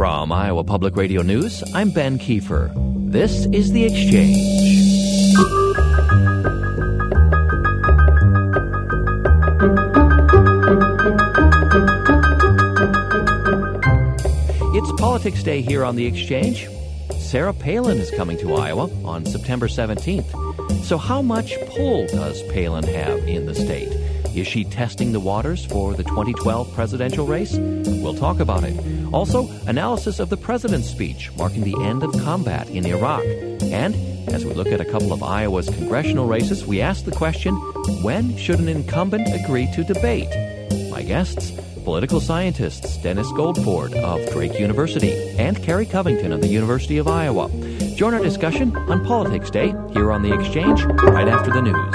From Iowa Public Radio News, I'm Ben Kiefer. This is The Exchange. It's Politics Day here on The Exchange. Sarah Palin is coming to Iowa on September 17th. So how much pull does Palin have in the state? Is she testing the waters for the 2012 presidential race? We'll talk about it. Also, analysis of the president's speech marking the end of combat in Iraq. And as we look at a couple of Iowa's congressional races, we ask the question, when should an incumbent agree to debate? My guests, political scientists Dennis Goldford of Drake University and Kerry Covington of the University of Iowa. Join our discussion on Politics Day here on The Exchange right after the news.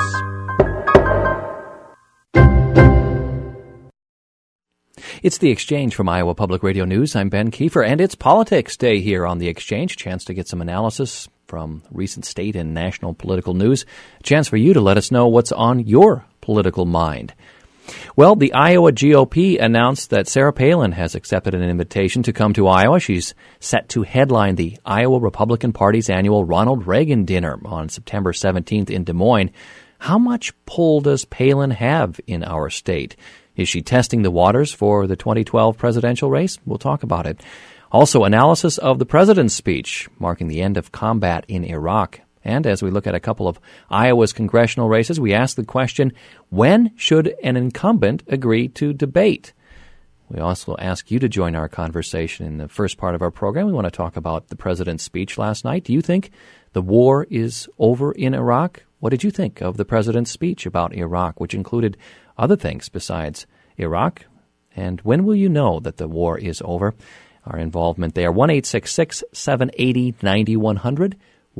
It's The Exchange from Iowa Public Radio News. I'm Ben Kiefer, and it's Politics Day here on The Exchange. Chance to get some analysis from recent state and national political news. A chance for you to let us know what's on your political mind. Well, the Iowa GOP announced that Sarah Palin has accepted an invitation to come to Iowa. She's set to headline the Iowa Republican Party's annual Ronald Reagan Dinner on September 17th in Des Moines. How much pull does Palin have in our state? Is she testing the waters for the 2012 presidential race? We'll talk about it. Also, analysis of the president's speech marking the end of combat in Iraq. And as we look at a couple of Iowa's congressional races, we ask the question, when should an incumbent agree to debate? We also ask you to join our conversation in the first part of our program. We want to talk about the president's speech last night. Do you think the war is over in Iraq? What did you think of the president's speech about Iraq, which included other things besides Iraq? And when will you know that the war is over? Our involvement there, 1-866-780-9100,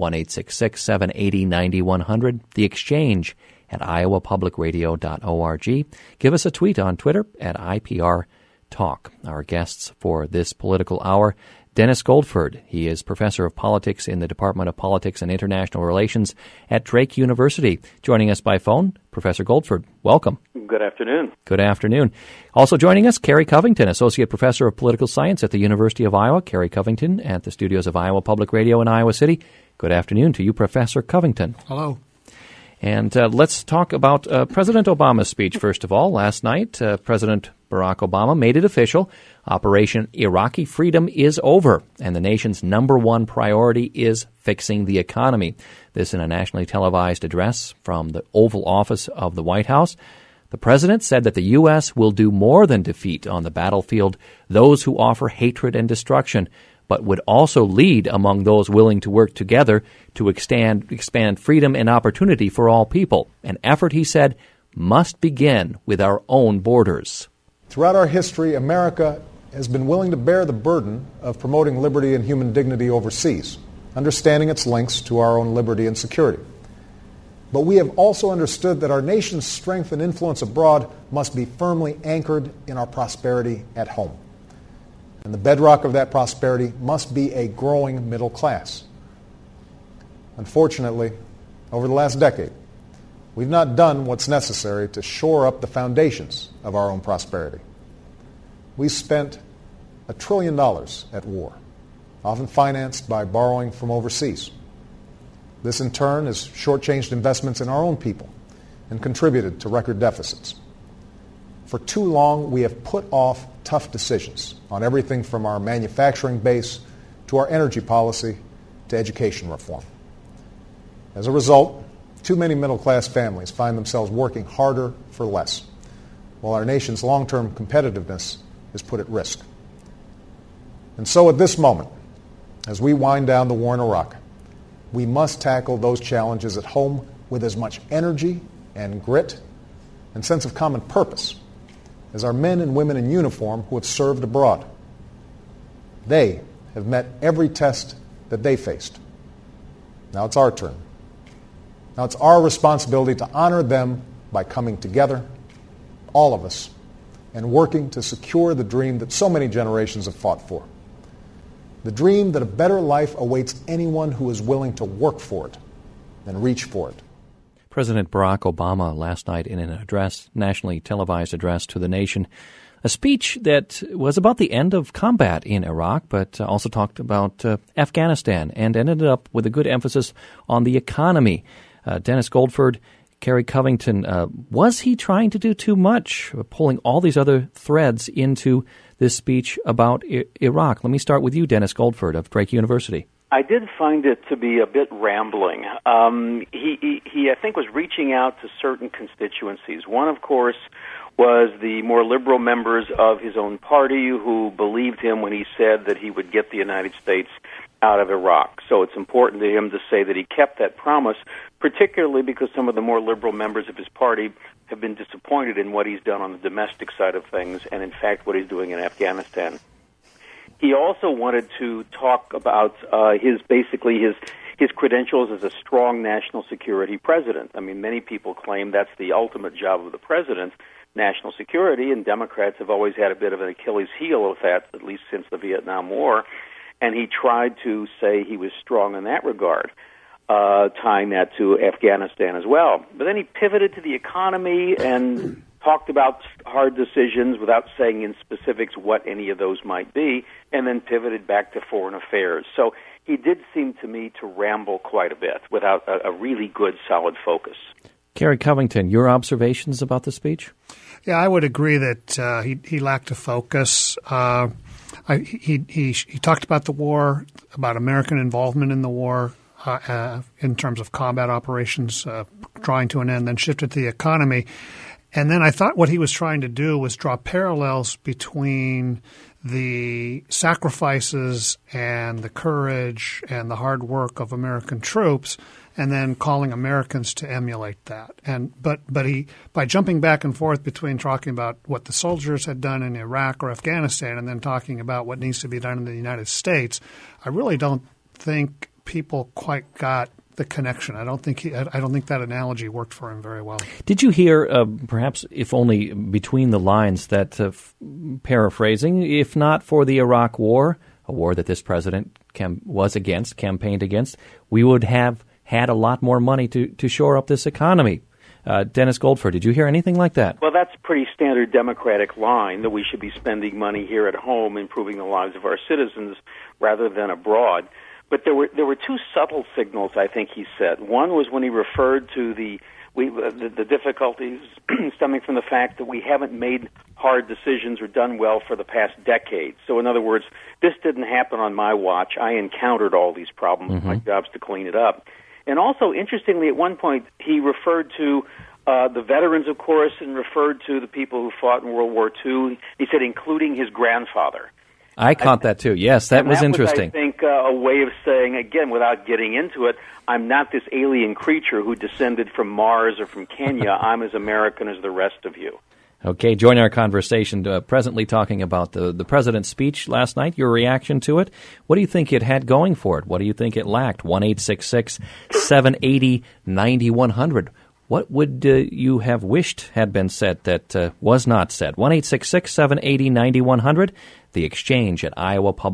1-866-780-9100, The Exchange at iowapublicradio.org. Give us a tweet on Twitter at IPR Talk. Our guests for this political hour, Dennis Goldford. He is professor of politics in the Department of Politics and International Relations at Drake University. Joining us by phone, Professor Goldford. Welcome. Good afternoon. Good afternoon. Also joining us, Kerry Covington, Associate Professor of Political Science at the University of Iowa. Kerry Covington at the studios of Iowa Public Radio in Iowa City. Good afternoon to you, Professor Covington. Hello. And let's talk about President Obama's speech, first of all. Last night, President Barack Obama made it official. Operation Iraqi Freedom is over, and the nation's number one priority is fixing the economy. This in a nationally televised address from the Oval Office of the White House. The president said that the U.S. will do more than defeat on the battlefield those who offer hatred and destruction, but would also lead among those willing to work together to expand freedom and opportunity for all people. An effort, he said, must begin with our own borders. Throughout our history, America has been willing to bear the burden of promoting liberty and human dignity overseas, understanding its links to our own liberty and security. But we have also understood that our nation's strength and influence abroad must be firmly anchored in our prosperity at home. And the bedrock of that prosperity must be a growing middle class. Unfortunately, over the last decade, we've not done what's necessary to shore up the foundations of our own prosperity. We spent $1 trillion at war, often financed by borrowing from overseas. This, in turn, has shortchanged investments in our own people and contributed to record deficits. For too long, we have put off tough decisions on everything from our manufacturing base to our energy policy to education reform. As a result, too many middle-class families find themselves working harder for less, while our nation's long-term competitiveness is put at risk. And so at this moment, as we wind down the war in Iraq, we must tackle those challenges at home with as much energy and grit and sense of common purpose as our men and women in uniform who have served abroad. They have met every test that they faced. Now it's our turn. Now it's our responsibility to honor them by coming together, all of us, and working to secure the dream that so many generations have fought for. The dream that a better life awaits anyone who is willing to work for it and reach for it. President Barack Obama last night in an address, nationally televised address to the nation, a speech that was about the end of combat in Iraq, but also talked about Afghanistan and ended up with a good emphasis on the economy. Dennis Goldford, Kerry Covington, was he trying to do too much, pulling all these other threads into this speech about Iraq? Let me start with you, Dennis Goldford of Drake University. I did find it to be a bit rambling. He, I think, was reaching out to certain constituencies. One, of course, was the more liberal members of his own party who believed him when he said that he would get the United States out of Iraq. So it's important to him to say that he kept that promise, particularly because some of the more liberal members of his party have been disappointed in what he's done on the domestic side of things and, in fact, what he's doing in Afghanistan. He also wanted to talk about his credentials as a strong national security president. I mean, many people claim that's the ultimate job of the president, national security, and Democrats have always had a bit of an Achilles heel of that, at least since the Vietnam War. And he tried to say he was strong in that regard, tying that to Afghanistan as well. But then he pivoted to the economy and talked about hard decisions without saying in specifics what any of those might be, and then pivoted back to foreign affairs. So he did seem to me to ramble quite a bit without a really good, solid focus. Kerry Covington, your observations about the speech? Yeah, I would agree that he lacked a focus. He talked about the war, about American involvement in the war in terms of combat operations, drawing to an end, then shifted to the economy. And then I thought what he was trying to do was draw parallels between the sacrifices and the courage and the hard work of American troops, and then calling Americans to emulate that. But he, by jumping back and forth between talking about what the soldiers had done in Iraq or Afghanistan and then talking about what needs to be done in the United States, I really don't think people quite got the connection. I don't think that analogy worked for him very well. Did you hear, perhaps if only between the lines, that paraphrasing, if not for the Iraq War, a war that this president campaigned against, we would have had a lot more money to shore up this economy? Dennis Goldford, did you hear anything like that? Well, that's a pretty standard Democratic line, that we should be spending money here at home, improving the lives of our citizens, rather than abroad. But there were two subtle signals, I think he said. One was when he referred to the difficulties stemming from the fact that we haven't made hard decisions or done well for the past decade. So in other words, this didn't happen on my watch. I encountered all these problems. Mm-hmm. My job's to clean it up. And also, interestingly, at one point, he referred to the veterans, of course, and referred to the people who fought in World War II. He said, including his grandfather. I caught that too. Yes, that was interesting. I think a way of saying, again, without getting into it, I'm not this alien creature who descended from Mars or from Kenya. I'm as American as the rest of you. Okay, join our conversation, presently talking about the president's speech last night, your reaction to it. What do you think it had going for it? What do you think it lacked? 1-866-780-9100. What would you have wished had been said that was not said? 1-866-780-9100, The Exchange at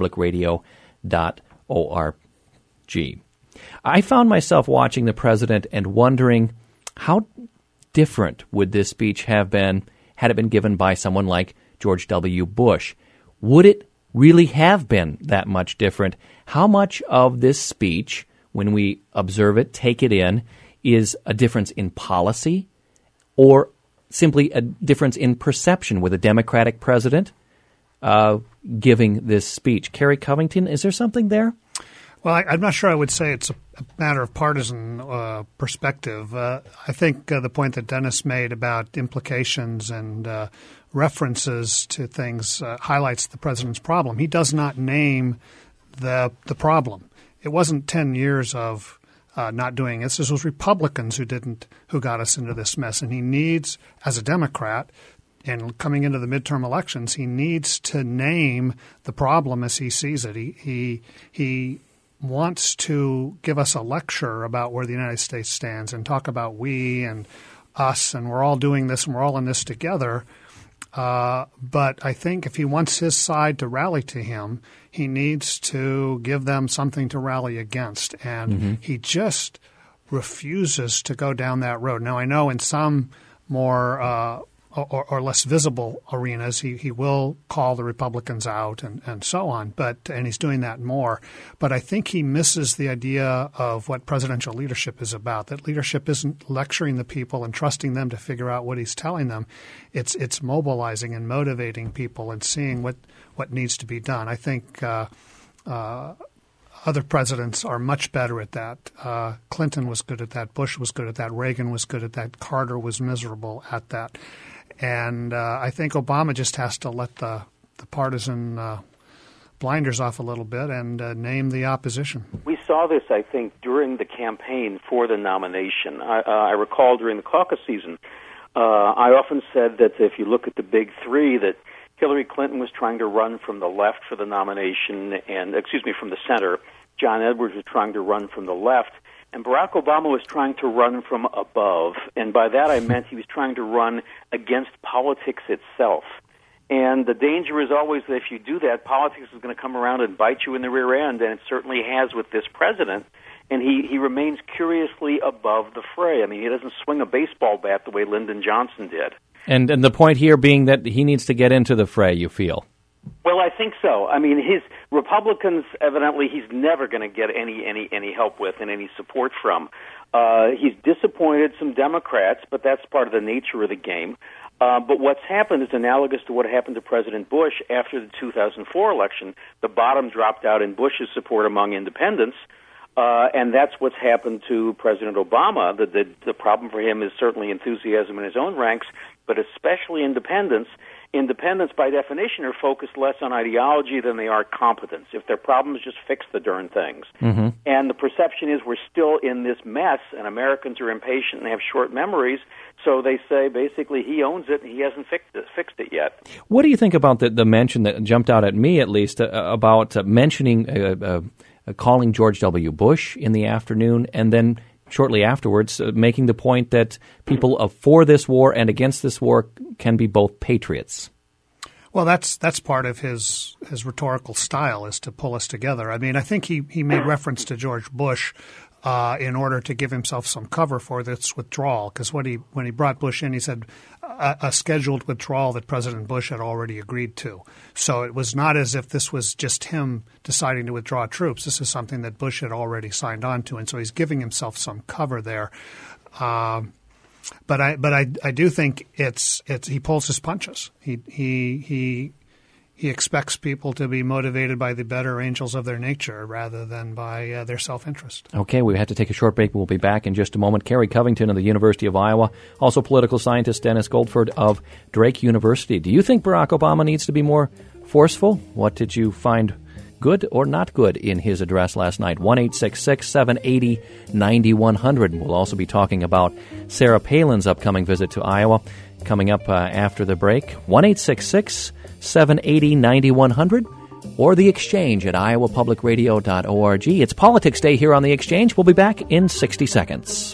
iowapublicradio.org. I found myself watching the president and wondering how different would this speech have been had it been given by someone like George W. Bush. Would it really have been that much different? How much of this speech, when we observe it, take it in, is a difference in policy or simply a difference in perception with a Democratic president giving this speech? Kerry Covington, is there something there? Well, I'm not sure I would say it's a matter of partisan perspective. I think the point that Dennis made about implications and references to things highlights the president's problem. He does not name the problem. It wasn't 10 years of not doing this. This was Republicans who got us into this mess. And he needs, as a Democrat, and coming into the midterm elections, he needs to name the problem as he sees it. He wants to give us a lecture about where the United States stands and talk about we and us and we're all doing this and we're all in this together. But I think if he wants his side to rally to him, he needs to give them something to rally against. And he just refuses to go down that road. Now, I know in some more or less visible arenas. He will call the Republicans out and so on, and he's doing that more. But I think he misses the idea of what presidential leadership is about, that leadership isn't lecturing the people and trusting them to figure out what he's telling them. It's mobilizing and motivating people and seeing what needs to be done. I think other presidents are much better at that. Clinton was good at that. Bush was good at that. Reagan was good at that. Carter was miserable at that. And I think Obama just has to let the partisan blinders off a little bit and name the opposition. We saw this, I think, during the campaign for the nomination. I recall during the caucus season, I often said that if you look at the big three, that Hillary Clinton was trying to run from the left for the nomination, from the center. John Edwards was trying to run from the left, and Barack Obama was trying to run from above. And by that I meant he was trying to run against politics itself. And the danger is always that if you do that, politics is going to come around and bite you in the rear end, and it certainly has with this president. And he remains curiously above the fray. I mean, he doesn't swing a baseball bat the way Lyndon Johnson did. And the point here being that he needs to get into the fray, you feel? Well, I think so. I mean, his Republicans, evidently, he's never going to get any help with and any support from. He's disappointed some Democrats, but that's part of the nature of the game. But what's happened is analogous to what happened to President Bush after the 2004 election. The bottom dropped out in Bush's support among independents, and that's what's happened to President Obama. The problem for him is certainly enthusiasm in his own ranks, but especially independents. Independents, by definition, are focused less on ideology than they are competence. If their problems, just fix the darn things. Mm-hmm. And the perception is we're still in this mess, and Americans are impatient and have short memories, so they say basically he owns it and he hasn't fixed it yet. What do you think about the mention that jumped out at me, at least, about mentioning calling George W. Bush in the afternoon and then shortly afterwards making the point that people for this war and against this war can be both patriots? Well, that's part of his rhetorical style, is to pull us together. I mean, I think he made reference to George Bush in order to give himself some cover for this withdrawal, because when he brought Bush in, he said a scheduled withdrawal that President Bush had already agreed to. So it was not as if this was just him deciding to withdraw troops. This is something that Bush had already signed on to, and so he's giving himself some cover there. But I do think it's he pulls his punches. He expects people to be motivated by the better angels of their nature rather than by their self-interest. Okay, we have to take a short break. We'll be back in just a moment. Kerry Covington of the University of Iowa, also political scientist Dennis Goldford of Drake University. Do you think Barack Obama needs to be more forceful? What did you find good or not good in his address last night? 1-866-780-9100. We'll also be talking about Sarah Palin's upcoming visit to Iowa coming up after the break. 1-866-780-9100 or The Exchange at iowapublicradio.org. It's Politics Day here on The Exchange. We'll be back in 60 seconds.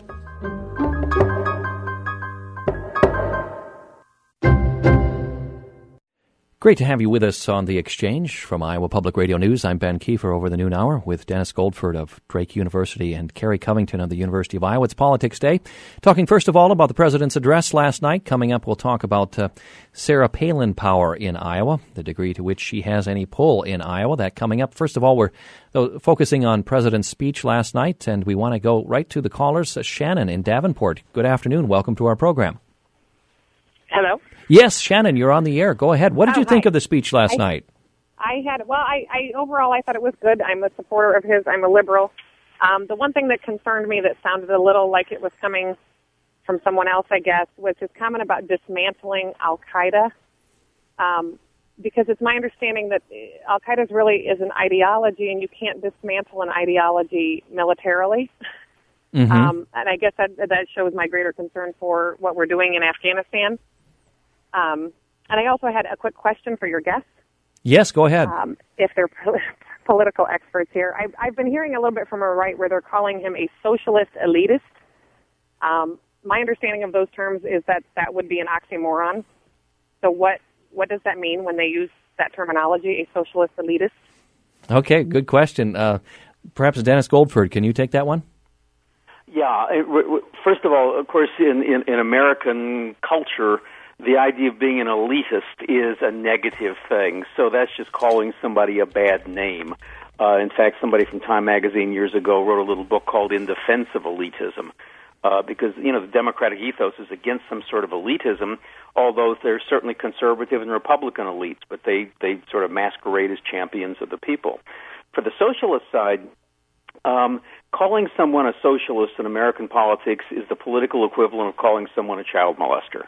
Great to have you with us on The Exchange from Iowa Public Radio News. I'm Ben Kiefer over the noon hour with Dennis Goldford of Drake University and Kerry Covington of the University of Iowa. It's Politics Day. Talking first of all about the President's address last night. Coming up, we'll talk about Sarah Palin power in Iowa, the degree to which she has any pull in Iowa. That coming up. First of all, we're focusing on President's speech last night, and we want to go right to the callers. Shannon in Davenport. Good afternoon. Welcome to our program. Hello. Yes, Shannon, you're on the air. Go ahead. What did you think of the speech last night? I overall I thought it was good. I'm a supporter of his. I'm a liberal. The one thing that concerned me that sounded a little like it was coming from someone else, I guess, was his comment about dismantling Al-Qaeda. Because it's my understanding that Al-Qaeda really is an ideology, and you can't dismantle an ideology militarily. Mm-hmm. And I guess that shows my greater concern for what we're doing in Afghanistan. And I also had a quick question for your guests. Yes, go ahead. If they're political experts here. I've been hearing a little bit from a right where they're calling him a socialist elitist. My understanding of those terms is that would be an oxymoron. So what does that mean when they use that terminology, a socialist elitist? Okay, good question. Perhaps Dennis Goldford, can you take that one? Yeah. First of all, of course, in American culture, the idea of being an elitist is a negative thing. So that's just calling somebody a bad name. In fact, somebody from Time Magazine years ago wrote a little book called In Defense of Elitism, because, the Democratic ethos is against some sort of elitism, although there's certainly conservative and Republican elites, but they sort of masquerade as champions of the people. For the socialist side, calling someone a socialist in American politics is the political equivalent of calling someone a child molester.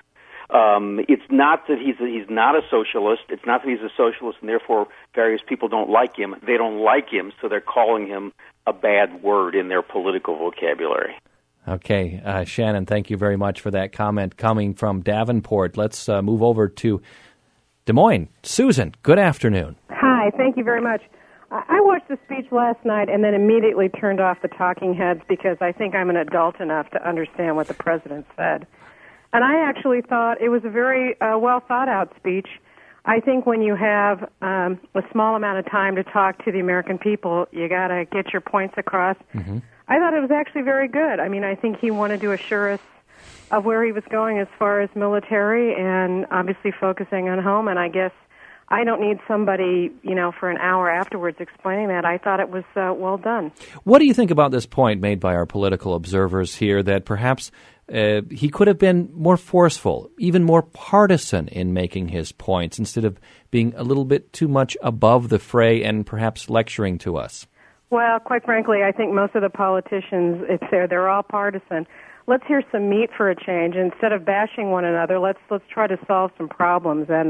It's not that he's not a socialist. It's not that he's a socialist and therefore various people don't like him. They don't like him, so they're calling him a bad word in their political vocabulary. Okay, Shannon, thank you very much for that comment coming from Davenport. Let's move over to Des Moines. Susan, good afternoon. Hi, thank you very much. I watched the speech last night and then immediately turned off the talking heads because I think I'm an adult enough to understand what the president said. And I actually thought it was a very well-thought-out speech. I think when you have a small amount of time to talk to the American people, you got to get your points across. Mm-hmm. I thought it was actually very good. I mean, I think he wanted to assure us of where he was going as far as military and obviously focusing on home. And I guess I don't need somebody, for an hour afterwards explaining that. I thought it was well done. What do you think about this point made by our political observers here that perhaps he could have been more forceful, even more partisan in making his points instead of being a little bit too much above the fray and perhaps lecturing to us? Well, quite frankly, I think most of the politicians, they're all partisan. Let's hear some meat for a change. Instead of bashing one another, let's try to solve some problems. And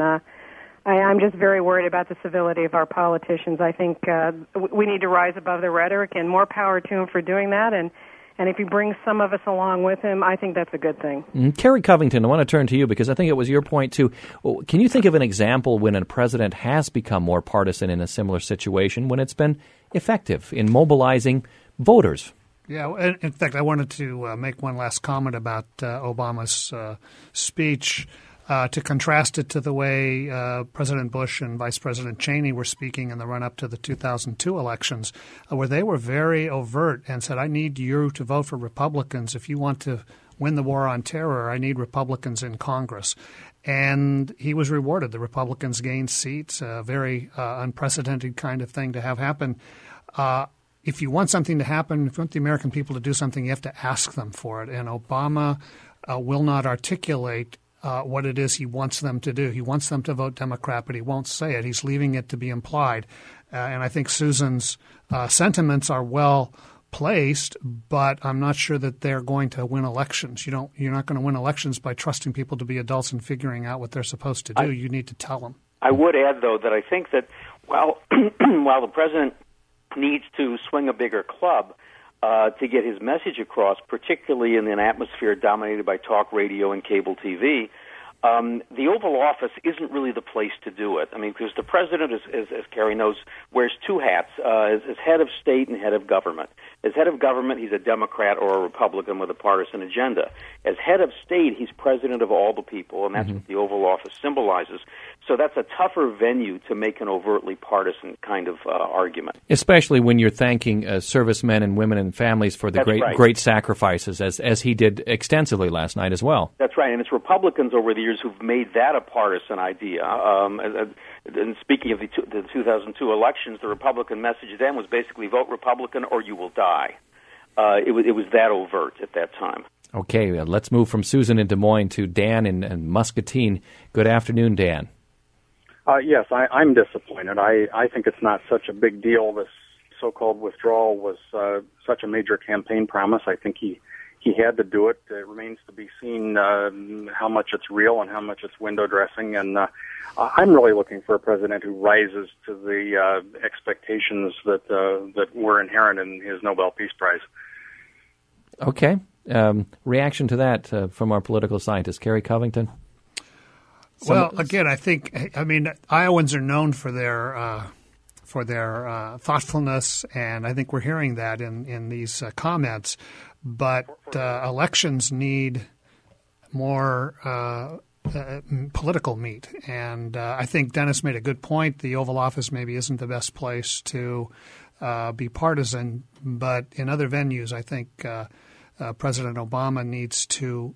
I'm just very worried about the civility of our politicians. I think we need to rise above the rhetoric, and more power to him for doing that. And if he brings some of us along with him, I think that's a good thing. Kerry Covington, I want to turn to you because I think it was your point, too. Can you think of an example when a president has become more partisan in a similar situation, when it's been effective in mobilizing voters? Yeah, in fact, I wanted to make one last comment about Obama's speech to contrast it to the way President Bush and Vice President Cheney were speaking in the run-up to the 2002 elections, where they were very overt and said, I need you to vote for Republicans. If you want to win the war on terror, I need Republicans in Congress. And he was rewarded. The Republicans gained seats, a very unprecedented kind of thing to have happen. If you want something to happen, if you want the American people to do something, you have to ask them for it. And Obama will not articulate what it is he wants them to do. He wants them to vote Democrat, but he won't say it. He's leaving it to be implied. And I think Susan's sentiments are well placed, but I'm not sure that they're going to win elections. You're not going to win elections by trusting people to be adults and figuring out what they're supposed to do. You need to tell them. I would add, though, that I think that while the president needs to swing a bigger club to get his message across, particularly in an atmosphere dominated by talk radio and cable TV, the Oval Office isn't really the place to do it. I mean, because the president, as Kerry knows, wears two hats, as head of state and head of government. As head of government, he's a Democrat or a Republican with a partisan agenda. As head of state, he's president of all the people, and that's what the Oval Office symbolizes. So that's a tougher venue to make an overtly partisan kind of argument. Especially when you're thanking servicemen and women and families for the great sacrifices, as he did extensively last night as well. That's right, and it's Republicans over the years who've made that a partisan idea. And speaking of the 2002 elections, the Republican message then was basically vote Republican or you will die. It was that overt at that time. Okay, let's move from Susan in Des Moines to Dan in Muscatine. Good afternoon, Dan. Yes, I'm disappointed. I think it's not such a big deal. This so-called withdrawal was such a major campaign promise. I think he had to do it. It remains to be seen how much it's real and how much it's window dressing. And I'm really looking for a president who rises to the expectations that were inherent in his Nobel Peace Prize. Okay. Reaction to that from our political scientist, Kerry Covington? Well, again, I mean, Iowans are known for their thoughtfulness, and I think we're hearing that in these comments. But elections need more political meat, and I think Dennis made a good point. The Oval Office maybe isn't the best place to be partisan, but in other venues, I think President Obama needs to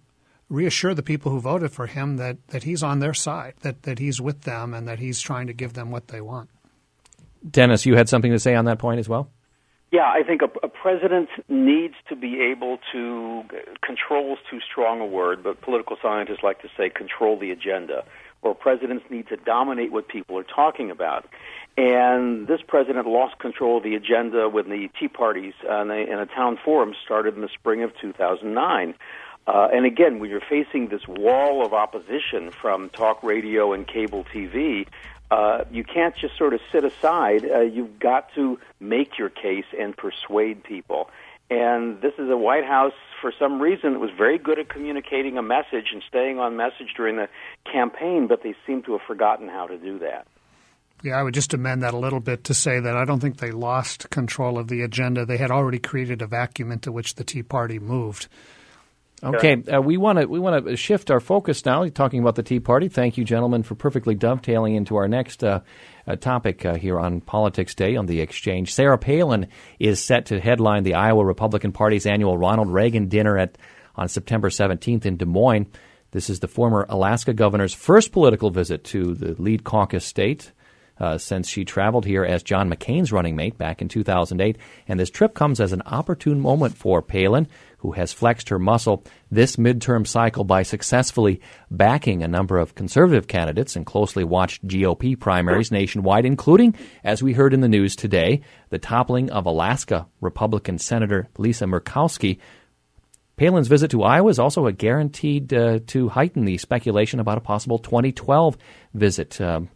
reassure the people who voted for him that he's on their side, that he's with them, and that he's trying to give them what they want. Dennis, you had something to say on that point as well? Yeah, I think a president needs to be able to, control is too strong a word, but political scientists like to say control the agenda, or presidents need to dominate what people are talking about. And this president lost control of the agenda when the Tea Parties in a town forum started in the spring of 2009. And again, when you're facing this wall of opposition from talk radio and cable TV, you can't just sort of sit aside. You've got to make your case and persuade people. And this is a White House, for some reason, that was very good at communicating a message and staying on message during the campaign, but they seem to have forgotten how to do that. Yeah, I would just amend that a little bit to say that I don't think they lost control of the agenda. They had already created a vacuum into which the Tea Party moved. Okay, we want to shift our focus now, talking about the Tea Party. Thank you, gentlemen, for perfectly dovetailing into our next topic here on Politics Day on the Exchange. Sarah Palin is set to headline the Iowa Republican Party's annual Ronald Reagan dinner on September 17th in Des Moines. This is the former Alaska governor's first political visit to the lead caucus state since she traveled here as John McCain's running mate back in 2008. And this trip comes as an opportune moment for Palin, who has flexed her muscle this midterm cycle by successfully backing a number of conservative candidates in closely watched GOP primaries nationwide, including, as we heard in the news today, the toppling of Alaska Republican Senator Lisa Murkowski. Palin's visit to Iowa is also guaranteed to heighten the speculation about a possible 2012 visit,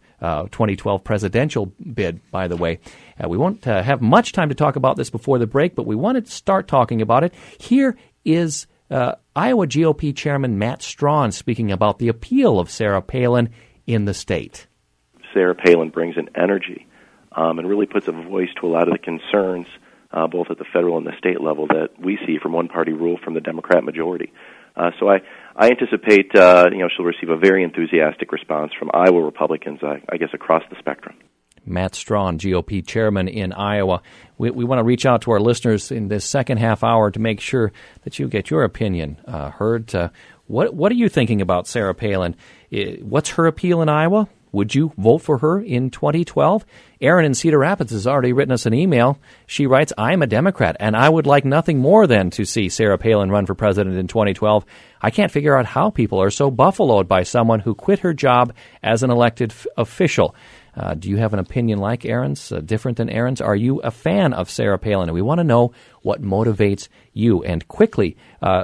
2012 presidential bid, by the way. We won't have much time to talk about this before the break, but we wanted to start talking about it. Here is Iowa GOP Chairman Matt Strawn speaking about the appeal of Sarah Palin in the state. Sarah Palin brings an energy and really puts a voice to a lot of the concerns, both at the federal and the state level, that we see from one-party rule from the Democrat majority. So I anticipate she'll receive a very enthusiastic response from Iowa Republicans, I guess, across the spectrum. Matt Strawn, GOP chairman in Iowa. We want to reach out to our listeners in this second half hour to make sure that you get your opinion heard. What are you thinking about Sarah Palin? What's her appeal in Iowa? Would you vote for her in 2012? Erin in Cedar Rapids has already written us an email. She writes, I'm a Democrat, and I would like nothing more than to see Sarah Palin run for president in 2012. I can't figure out how people are so buffaloed by someone who quit her job as an elected official. Do you have an opinion like Erin's, different than Erin's? Are you a fan of Sarah Palin? And we want to know what motivates you. And quickly,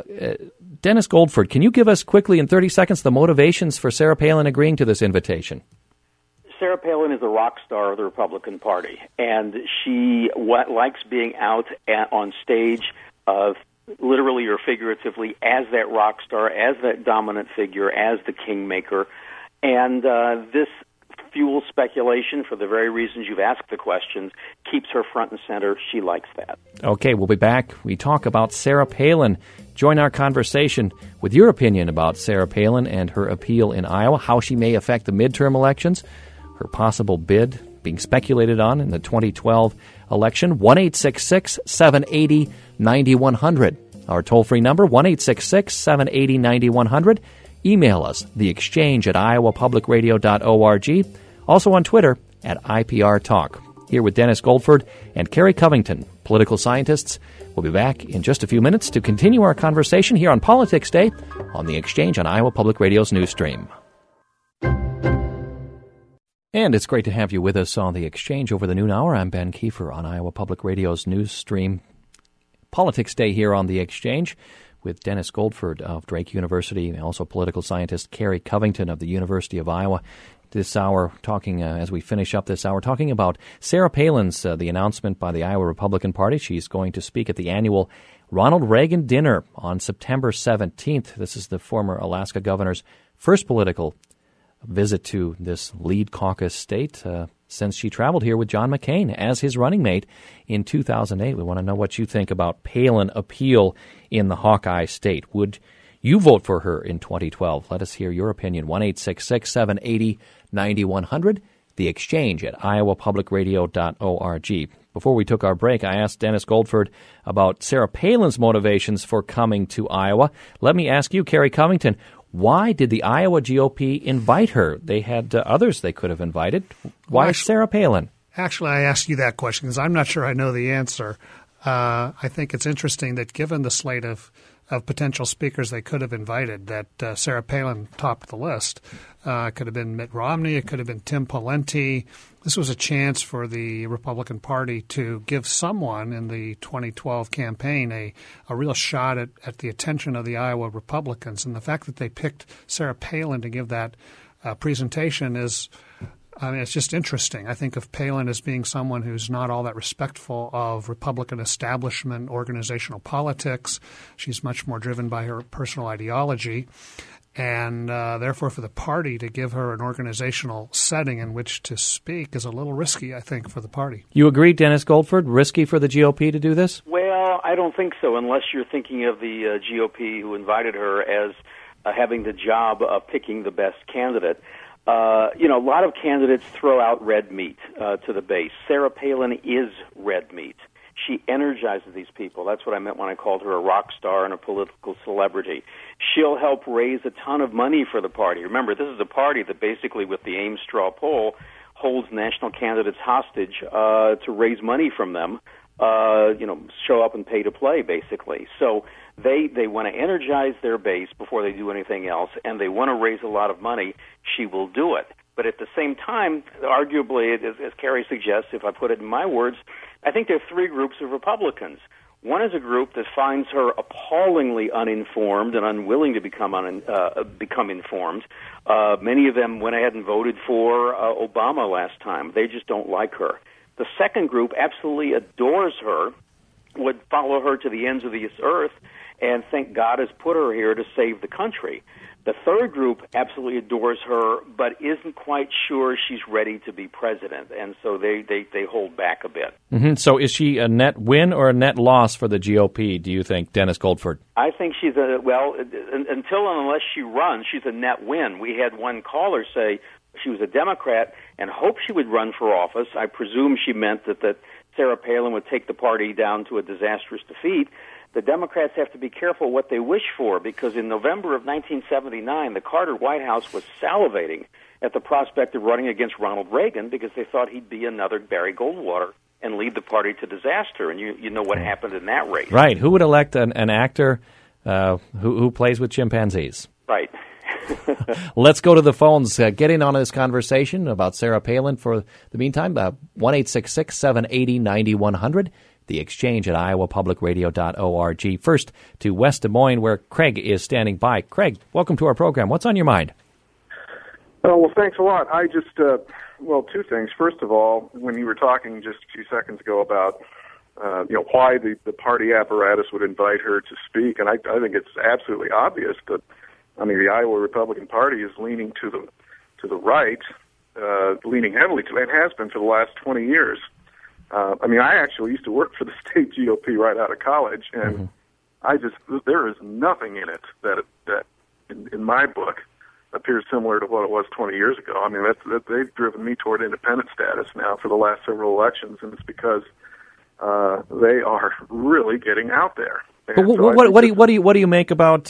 Dennis Goldford, can you give us quickly in 30 seconds the motivations for Sarah Palin agreeing to this invitation? Sarah Palin is a rock star of the Republican Party, and she likes being out on stage, literally or figuratively, as that rock star, as that dominant figure, as the kingmaker. And this fuels speculation for the very reasons you've asked the questions, keeps her front and center. She likes that. Okay, we'll be back. We talk about Sarah Palin. Join our conversation with your opinion about Sarah Palin and her appeal in Iowa, how she may affect the midterm elections, her possible bid being speculated on in the 2012 election. 1-866-780-9100. Our toll-free number, 1-866-780-9100. Email us, theexchange@iowapublicradio.org. Also on Twitter @IPRTalk. Here with Dennis Goldford and Kerry Covington, political scientists. We'll be back in just a few minutes to continue our conversation here on Politics Day on The Exchange on Iowa Public Radio's news stream. And it's great to have you with us on The Exchange over the noon hour. I'm Ben Kiefer on Iowa Public Radio's news stream. Politics Day here on The Exchange with Dennis Goldford of Drake University and also political scientist Kerry Covington of the University of Iowa. This hour, talking as we finish up this hour, talking about Sarah Palin's the announcement by the Iowa Republican Party. She's going to speak at the annual Ronald Reagan dinner on September 17th. This is the former Alaska governor's first political visit to this lead caucus state since she traveled here with John McCain as his running mate in 2008. We want to know what you think about Palin appeal in the Hawkeye state. Would you vote for her in 2012? Let us hear your opinion. 1-866-780-9100, The Exchange at iowapublicradio.org. Before we took our break, I asked Dennis Goldford about Sarah Palin's motivations for coming to Iowa. Let me ask you, Kerry Covington, why did the Iowa GOP invite her? They had others they could have invited. Why Sarah Palin? Actually, I asked you that question because I'm not sure I know the answer. I think it's interesting that given the slate of potential speakers they could have invited, that Sarah Palin topped the list. It could have been Mitt Romney. It could have been Tim Pawlenty. This was a chance for the Republican Party to give someone in the 2012 campaign a real shot at the attention of the Iowa Republicans. And the fact that they picked Sarah Palin to give that presentation is, it's just interesting. I think of Palin as being someone who's not all that respectful of Republican establishment, organizational politics. She's much more driven by her personal ideology. And therefore, for the party to give her an organizational setting in which to speak is a little risky, I think, for the party. You agree, Dennis Goldford? Risky for the GOP to do this? Well, I don't think so, unless you're thinking of the GOP who invited her as having the job of picking the best candidate. A lot of candidates throw out red meat to the base. Sarah Palin is red meat. She energizes these people. That's what I meant when I called her a rock star and a political celebrity. She'll help raise a ton of money for the party. Remember, this is a party that basically, with the Ames straw poll, holds national candidates hostage to raise money from them, show up and pay to play, basically. So they want to energize their base before they do anything else, and they want to raise a lot of money. She will do it. But at the same time, arguably, as Kerry suggests, if I put it in my words, I think there are three groups of Republicans. One is a group that finds her appallingly uninformed and unwilling to become informed. Many of them went ahead and voted for Obama last time. They just don't like her. The second group absolutely adores her, would follow her to the ends of the earth, and think God has put her here to save the country. The third group absolutely adores her, but isn't quite sure she's ready to be president, and so they hold back a bit. Mm-hmm. So is she a net win or a net loss for the GOP, do you think, Dennis Goldford? I think she's until and unless she runs, she's a net win. We had one caller say she was a Democrat and hoped she would run for office. I presume she meant that Sarah Palin would take the party down to a disastrous defeat. The Democrats have to be careful what they wish for, because in November of 1979, the Carter White House was salivating at the prospect of running against Ronald Reagan because they thought he'd be another Barry Goldwater and lead the party to disaster. And you know what happened in that race. Right. Who would elect an actor who plays with chimpanzees? Right. Let's go to the phones. Get in on this conversation about Sarah Palin. For the meantime, 1-866-780-9100. The Exchange at iowapublicradio.org. First to West Des Moines, where Craig is standing by. Craig, welcome to our program. What's on your mind? Well, thanks a lot. I just, two things. First of all, when you were talking just a few seconds ago about, why the party apparatus would invite her to speak, and I think it's absolutely obvious that, the Iowa Republican Party is leaning to the right, leaning heavily to it, and has been for the last 20 years. I actually used to work for the state GOP right out of college, and there is nothing in it that in my book, appears similar to what it was 20 years ago. They've driven me toward independent status now for the last several elections, and it's because they are really getting out there. But what do you make about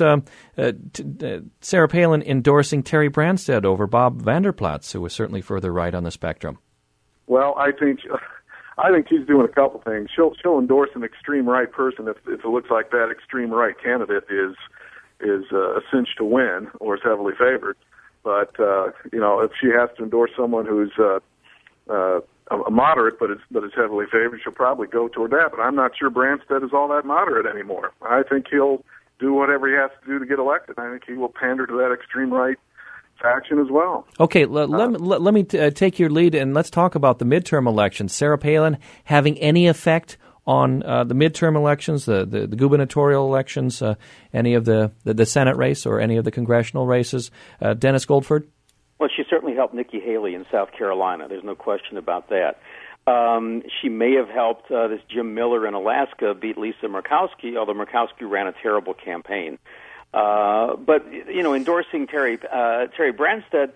Sarah Palin endorsing Terry Branstad over Bob Vander Plaats, who was certainly further right on the spectrum? Well, I think she's doing a couple things. She'll endorse an extreme right person if it looks like that extreme right candidate is a cinch to win or is heavily favored. But if she has to endorse someone who's a moderate but is heavily favored, she'll probably go toward that. But I'm not sure Branstad is all that moderate anymore. I think he'll do whatever he has to do to get elected. I think he will pander to that extreme right faction as well. Okay, let me take your lead, and let's talk about the midterm elections. Sarah Palin having any effect on the midterm elections, the gubernatorial elections, any of the Senate race or any of the congressional races? Dennis Goldford? Well, she certainly helped Nikki Haley in South Carolina. There's no question about that. She may have helped this Jim Miller in Alaska beat Lisa Murkowski, although Murkowski ran a terrible campaign. But endorsing Terry Branstad,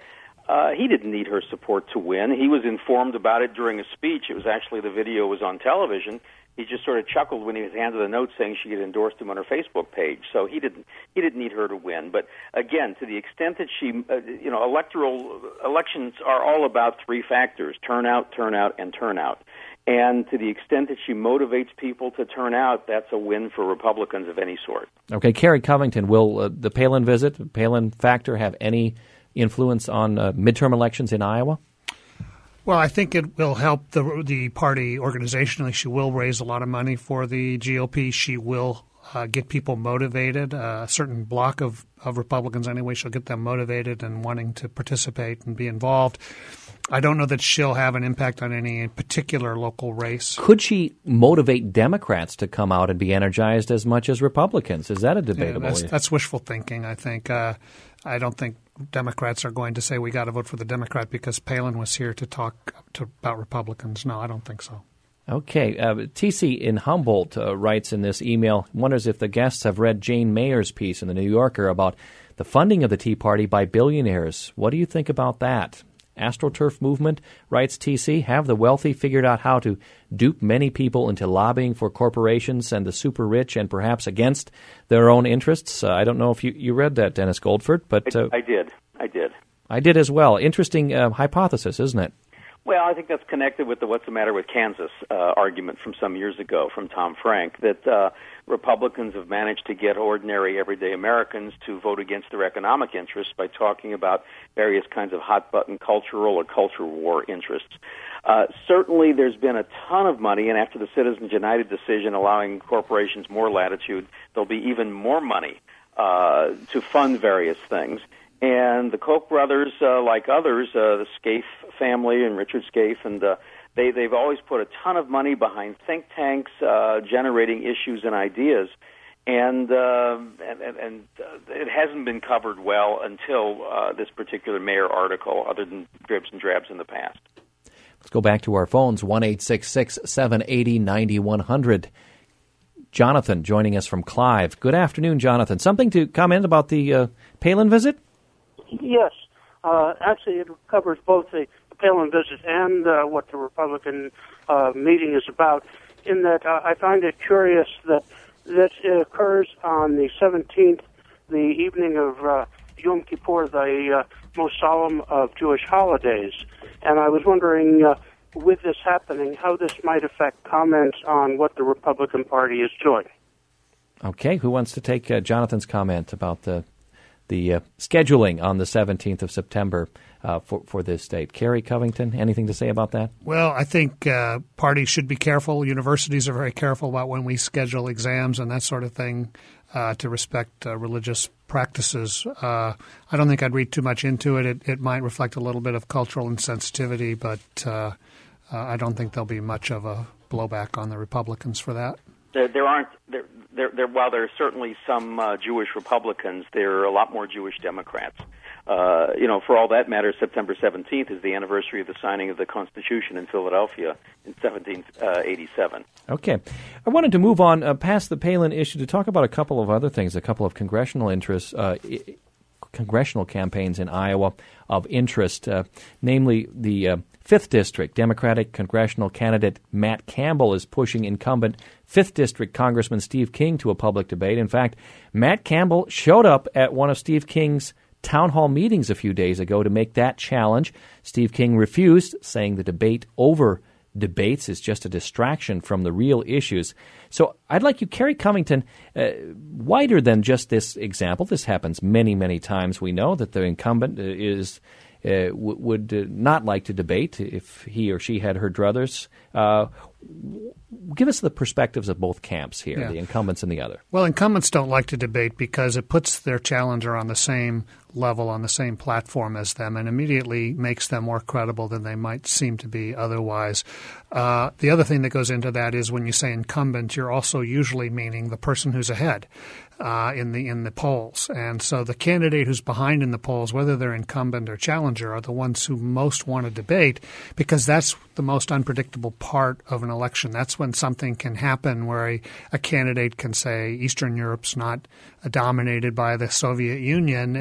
He didn't need her support to win. He was informed about it during a speech. It was actually, the video was on television. He just sort of chuckled when he was handed a note saying she had endorsed him on her Facebook page. So he didn't need her to win. But again, to the extent that she, electoral elections are all about three factors: turnout, and turnout. And to the extent that she motivates people to turn out, that's a win for Republicans of any sort. Okay, Kerry Covington, will the Palin visit, Palin factor, have any influence on midterm elections in Iowa? Well, I think it will help the party organizationally. She will raise a lot of money for the GOP. She will get people motivated, a certain block of Republicans anyway. She'll get them motivated and wanting to participate and be involved. I don't know that she'll have an impact on any particular local race. Could she motivate Democrats to come out and be energized as much as Republicans? Is that a debatable issue? That's wishful thinking, I think. I don't think Democrats are going to say we got to vote for the Democrat because Palin was here to talk about Republicans. No, I don't think so. Okay. TC in Humboldt writes in this email, wonders if the guests have read Jane Mayer's piece in The New Yorker about the funding of the Tea Party by billionaires. What do you think about that? AstroTurf movement, writes TC, have the wealthy figured out how to dupe many people into lobbying for corporations and the super rich and perhaps against their own interests? I don't know if you read that, Dennis Goldford, but I did. I did as well. Interesting hypothesis, isn't it? Well, I think that's connected with the "what's the matter with Kansas" argument from some years ago from Tom Frank, that Republicans have managed to get ordinary, everyday Americans to vote against their economic interests by talking about various kinds of hot-button cultural or culture war interests. Certainly there's been a ton of money, and after the Citizens United decision allowing corporations more latitude, there'll be even more money to fund various things. And the Koch brothers, like others, the Scaife family and Richard Scaife, and they've always put a ton of money behind think tanks, generating issues and ideas, and it hasn't been covered well until this particular Mayer article, other than dribs and drabs in the past. Let's go back to our phones, 1-866-780-9100. Jonathan joining us from Clive. Good afternoon, Jonathan. Something to comment about the Palin visit? Yes. Actually, it covers both the Palin visit and what the Republican meeting is about, in that I find it curious that this occurs on the 17th, the evening of Yom Kippur, the most solemn of Jewish holidays. And I was wondering, with this happening, how this might affect comments on what the Republican Party is doing. Okay. Who wants to take Jonathan's comment about the scheduling on the 17th of September for this state? Kerry Covington, anything to say about that? Well, I think parties should be careful. Universities are very careful about when we schedule exams and that sort of thing to respect religious practices. I don't think I'd read too much into it. It might reflect a little bit of cultural insensitivity, but I don't think there'll be much of a blowback on the Republicans for that. While there are certainly some Jewish Republicans, there are a lot more Jewish Democrats. For all that matters, September 17th is the anniversary of the signing of the Constitution in Philadelphia in 1787. Okay. I wanted to move on past the Palin issue to talk about a couple of other things, a couple of congressional interests, congressional campaigns in Iowa of interest, namely the 5th District. Democratic congressional candidate Matt Campbell is pushing incumbent 5th District Congressman Steve King to a public debate. In fact, Matt Campbell showed up at one of Steve King's town hall meetings a few days ago to make that challenge. Steve King refused, saying the debate over debates is just a distraction from the real issues. So I'd like you, Kerry Covington, wider than just this example. This happens many, many times. We know that the incumbent would not like to debate if he or she had her druthers. Give us the perspectives of both camps here, the incumbents and the other. Well, incumbents don't like to debate because it puts their challenger on the same level, on the same platform as them, and immediately makes them more credible than they might seem to be otherwise. The other thing that goes into that is when you say incumbent, you're also usually meaning the person who's ahead in the polls. And so the candidate who's behind in the polls, whether they're incumbent or challenger, are the ones who most want to debate, because that's the most unpredictable part of an election. That's when something can happen where a candidate can say Eastern Europe's not dominated by the Soviet Union. Was that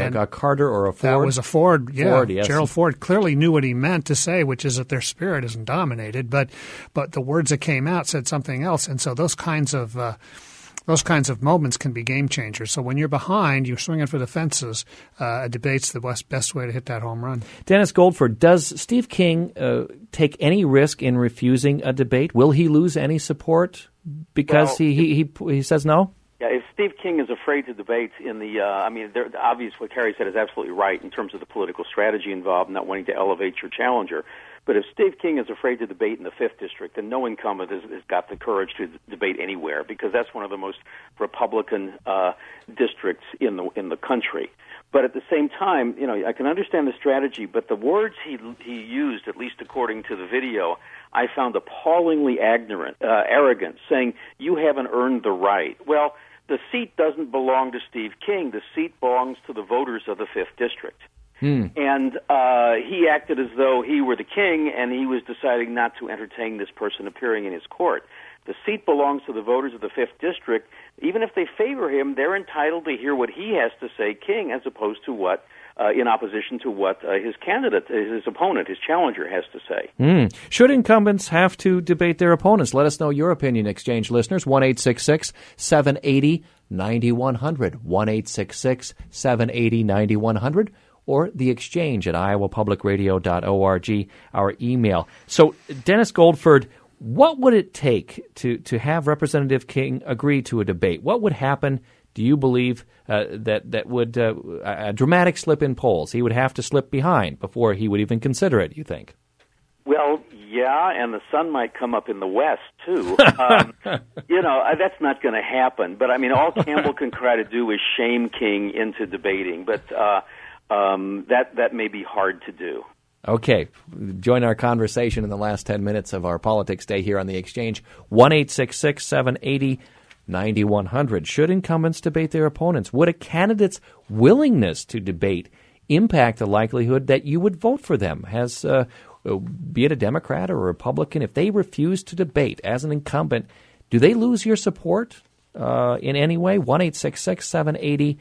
a Carter or a Ford? That was a Ford, yeah. Ford, yes. Gerald Ford clearly knew what he meant to say, which is that their spirit isn't dominated, but the words that came out said something else. And so those kinds of moments can be game changers. So when you're behind, you're swinging for the fences. A debate's the best way to hit that home run. Dennis Goldford, does Steve King take any risk in refusing a debate? Will he lose any support because he says no? Yeah, if Steve King is afraid to debate in the, obviously what Kerry said is absolutely right in terms of the political strategy involved, not wanting to elevate your challenger. But if Steve King is afraid to debate in the 5th District, then no incumbent has got the courage to debate anywhere, because that's one of the most Republican districts in the country. But at the same time, I can understand the strategy, but the words he used, at least according to the video, I found appallingly arrogant, saying, "You haven't earned the right." Well, the seat doesn't belong to Steve King. The seat belongs to the voters of the 5th District. And he acted as though he were the king, and he was deciding not to entertain this person appearing in his court. The seat belongs to the voters of the 5th District. Even if they favor him, they're entitled to hear what he has to say, King, as opposed to what, in opposition to what his candidate, his opponent, his challenger has to say. Should incumbents have to debate their opponents? Let us know your opinion, Exchange listeners. 1-866-780-9100. 1-866-780-9100. Or the Exchange at iowapublicradio.org, our email. So, Dennis Goldford, what would it take to have Representative King agree to a debate? What would happen, do you believe, that would a dramatic slip in polls? He would have to slip behind before he would even consider it, you think? Well, yeah, and the sun might come up in the west, too. That's not going to happen. But, all Campbell can try to do is shame King into debating. But that may be hard to do. Okay. Join our conversation in the last 10 minutes of our Politics Day here on the Exchange. 1-866-780-9100. Should incumbents debate their opponents? Would a candidate's willingness to debate impact the likelihood that you would vote for them? Be it a Democrat or a Republican, if they refuse to debate as an incumbent, do they lose your support in any way? 1-866-780-9100.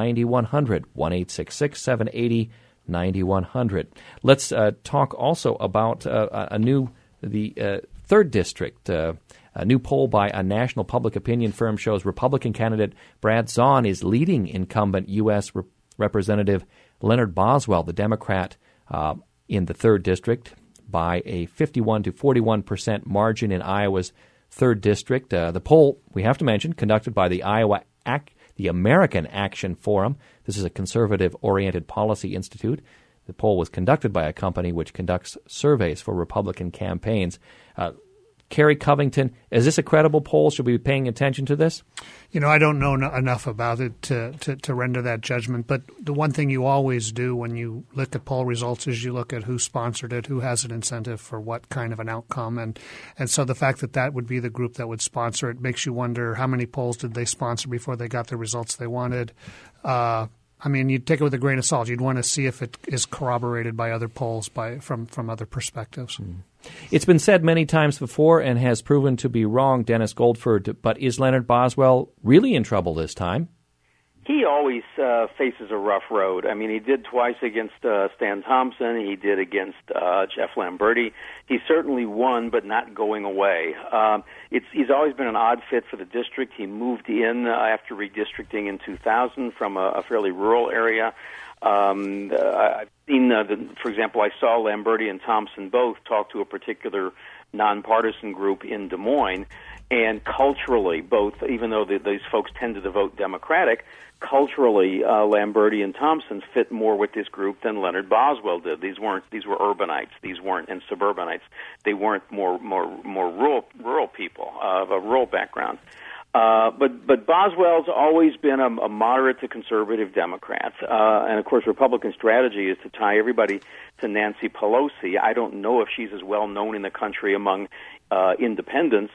1-866-780-9100. Let's talk also about the 3rd District. A new poll by a national public opinion firm shows Republican candidate Brad Zahn is leading incumbent U.S. Representative Leonard Boswell, the Democrat, in the 3rd District by a 51 to 41% margin in Iowa's 3rd District. The poll, we have to mention, conducted by the American Action Forum. This is a conservative-oriented policy institute. The poll was conducted by a company which conducts surveys for Republican campaigns. Kerry Covington, is this a credible poll? Should we be paying attention to this? I don't know enough about it to render that judgment. But the one thing you always do when you look at poll results is you look at who sponsored it, who has an incentive for what kind of an outcome. And so the fact that would be the group that would sponsor it makes you wonder how many polls did they sponsor before they got the results they wanted. You'd take it with a grain of salt. You'd want to see if it is corroborated by other polls from other perspectives. It's been said many times before and has proven to be wrong, Dennis Goldford, but is Leonard Boswell really in trouble this time? He always faces a rough road. He did twice against Stan Thompson. He did against Jeff Lamberti. He certainly won, but not going away. He's always been an odd fit for the district. He moved in after redistricting in 2000 from a fairly rural area. I've seen, for example, I saw Lamberti and Thompson both talk to a particular nonpartisan group in Des Moines, and culturally, both, even though these folks tended to vote Democratic, culturally, Lamberti and Thompson fit more with this group than Leonard Boswell did. These were urbanites. These weren't, and suburbanites. They weren't more rural people of a rural background. But Boswell's always been a moderate to conservative Democrat. And of course, Republican strategy is to tie everybody to Nancy Pelosi. I don't know if she's as well known in the country among independents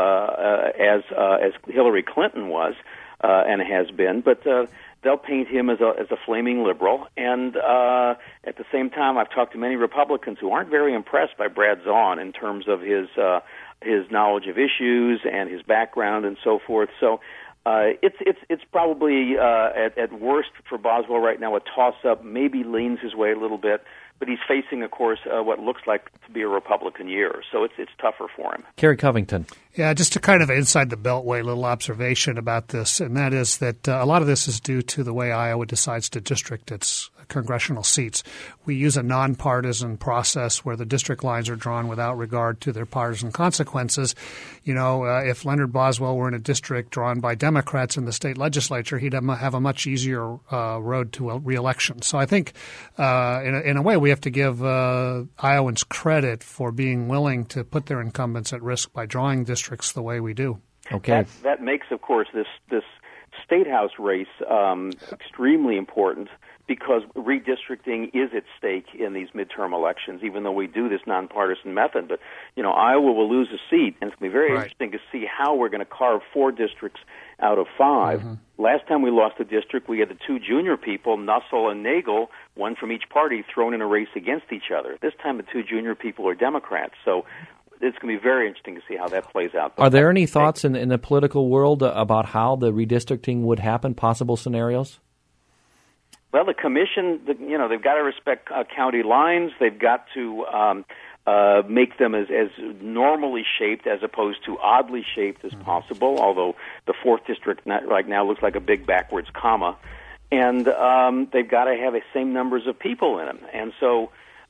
as Hillary Clinton was and has been, but they'll paint him as a flaming liberal. And at the same time, I've talked to many Republicans who aren't very impressed by Brad Zahn in terms of his knowledge of issues and his background and so forth. So It's probably at worst for Boswell right now a toss-up. Maybe leans his way a little bit, but he's facing, of course, what looks like to be a Republican year. So it's tougher for him. Kerry Covington. Yeah, just a kind of inside the Beltway little observation about this, and that is that a lot of this is due to the way Iowa decides to district its congressional seats. We use a nonpartisan process where the district lines are drawn without regard to their partisan consequences. You know, if Leonard Boswell were in a district drawn by Democrats in the state legislature, he'd have a much easier road to a re-election. So I think, in a way, we have to give Iowans credit for being willing to put their incumbents at risk by drawing districts the way we do. Okay. That makes, of course, this state house race extremely important, because redistricting is at stake in these midterm elections, even though we do this nonpartisan method. But, you know, Iowa will lose a seat, and it's going to be very interesting to see how we're going to carve 4 districts out of 5. Mm-hmm. Last time we lost a district, we had the 2 junior people, Nussel and Nagel, one from each party, thrown in a race against each other. This time the 2 junior people are Democrats. So it's going to be very interesting to see how that plays out. Are there any thoughts in the political world about how the redistricting would happen, possible scenarios? Well, the commission, they've got to respect county lines. They've got to make them as normally shaped as opposed to oddly shaped as possible, although the 4th district right now looks like a big backwards comma. And they've got to have the same numbers of people in them. And so,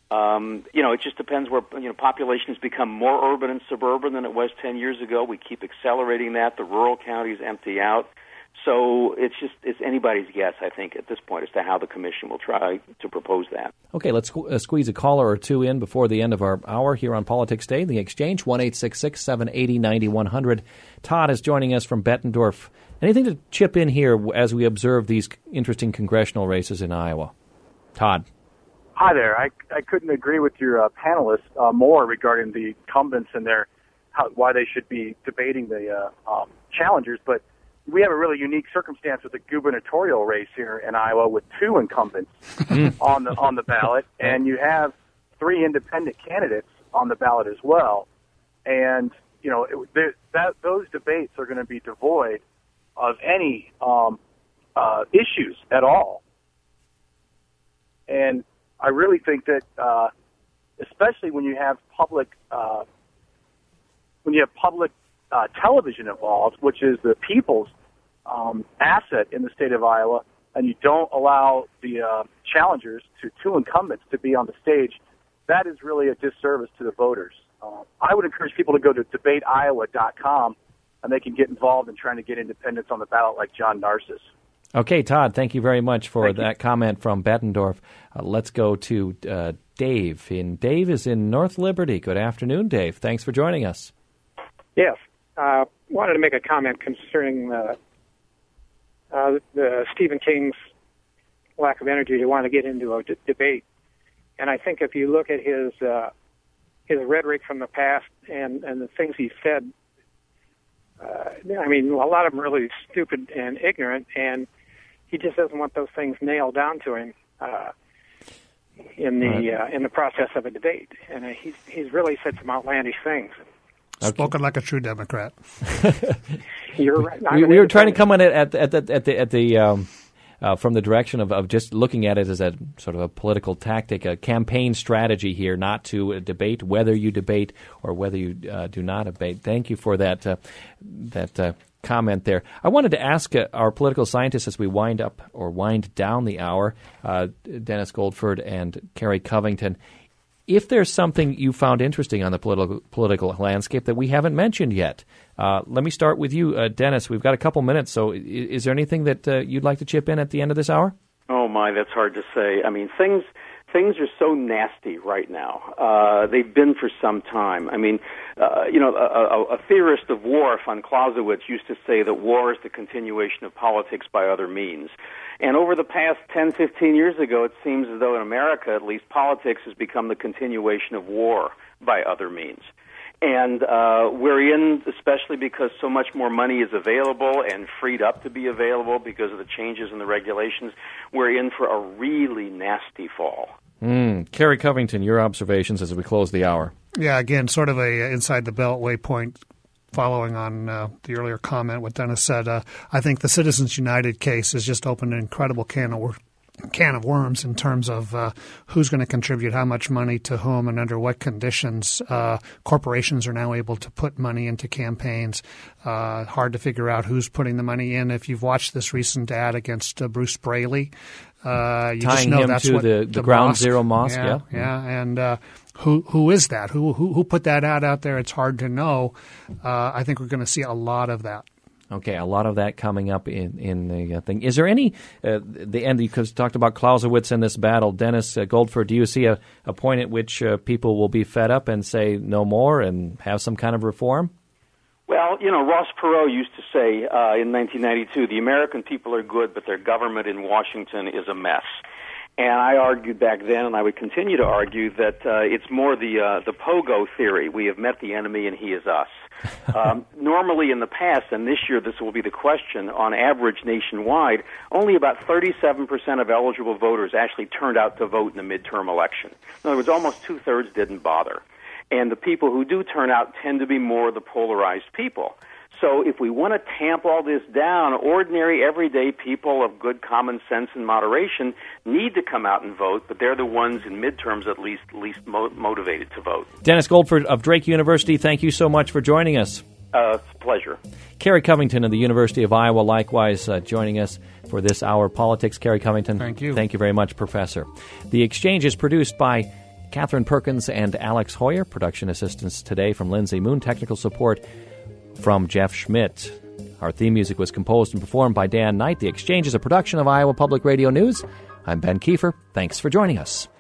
it just depends where, population has become more urban and suburban than it was 10 years ago. We keep accelerating that. The rural counties empty out. So it's anybody's guess, I think, at this point as to how the commission will try to propose that. Okay, let's squeeze a caller or 2 in before the end of our hour here on Politics Day. The Exchange, 1-866-780-9100. Todd is joining us from Bettendorf. Anything to chip in here as we observe these interesting congressional races in Iowa? Todd. Hi there. I couldn't agree with your panelists more regarding the incumbents and why they should be debating the challengers, but we have a really unique circumstance with the gubernatorial race here in Iowa with 2 incumbents on the ballot, and you have 3 independent candidates on the ballot as well. And those debates are going to be devoid of any issues at all. And I really think that, especially when you have public television involved, which is the people's asset in the state of Iowa, and you don't allow the challengers, 2 incumbents, to be on the stage, that is really a disservice to the voters. I would encourage people to go to debateiowa.com, and they can get involved in trying to get independents on the ballot like John Narcisse. Okay, Todd, thank you very much for that comment from Bettendorf. Let's go to Dave. Dave is in North Liberty. Good afternoon, Dave. Thanks for joining us. Yes. Wanted to make a comment concerning the Stephen King's lack of energy to want to get into a debate. And I think if you look at his rhetoric from the past and the things he said, a lot of them really stupid and ignorant, and he just doesn't want those things nailed down to him in the process of a debate. And he's really said some outlandish things. Spoken like a true Democrat. You're right. We were trying to come on it from the direction of just looking at it as a sort of a political tactic, a campaign strategy here, not to debate whether you debate or whether you do not debate. Thank you for that comment there. I wanted to ask our political scientists as we wind down the hour, Dennis Goldford and Kerry Covington, if there's something you found interesting on the political landscape that we haven't mentioned yet. Let me start with you, Dennis. We've got a couple minutes, so is there anything that you'd like to chip in at the end of this hour? Oh, my, that's hard to say. I mean, things are so nasty right now. They've been for some time. I mean, a theorist of war, von Clausewitz, used to say that war is the continuation of politics by other means. And over the past 10, 15 years ago, it seems as though in America, at least, politics has become the continuation of war by other means. And we're in, especially because so much more money is available and freed up to be available because of the changes in the regulations, we're in for a really nasty fall. Kerry Covington, your observations as we close the hour. Yeah, again, sort of a inside the Beltway point. following on the earlier comment, what Dennis said, I think the Citizens United case has just opened an incredible can of worms in terms of who's going to contribute how much money to whom and under what conditions. Corporations are now able to put money into campaigns. Hard to figure out who's putting the money in. If you've watched this recent ad against Bruce Braley, you tying just know him that's to what the Ground mosque. Zero Mosque. Yeah. And who is that? Who put that ad out there? It's hard to know. I think we're going to see a lot of that. Okay, a lot of that coming up in the thing. Is there any, the end, because you talked about Clausewitz in this battle, Dennis Goldford, do you see a point at which people will be fed up and say no more and have some kind of reform? Well, Ross Perot used to say in 1992, the American people are good, but their government in Washington is a mess. And I argued back then, and I would continue to argue, that it's more the pogo theory. We have met the enemy, and he is us. Normally in the past, and this year this will be the question, on average nationwide, only about 37% of eligible voters actually turned out to vote in the midterm election. In other words, almost two-thirds didn't bother. And the people who do turn out tend to be more the polarized people. So if we want to tamp all this down, ordinary, everyday people of good common sense and moderation need to come out and vote, but they're the ones in midterms at least motivated to vote. Dennis Goldford of Drake University, thank you so much for joining us. It's a pleasure. Kerry Covington of the University of Iowa, likewise joining us for this hour of politics. Kerry Covington, thank you. Thank you very much, Professor. The Exchange is produced by Catherine Perkins and Alex Hoyer. Production assistance today from Lindsay Moon. Technical support from Jeff Schmidt. Our theme music was composed and performed by Dan Knight. The Exchange is a production of Iowa Public Radio News. I'm Ben Kiefer. Thanks for joining us.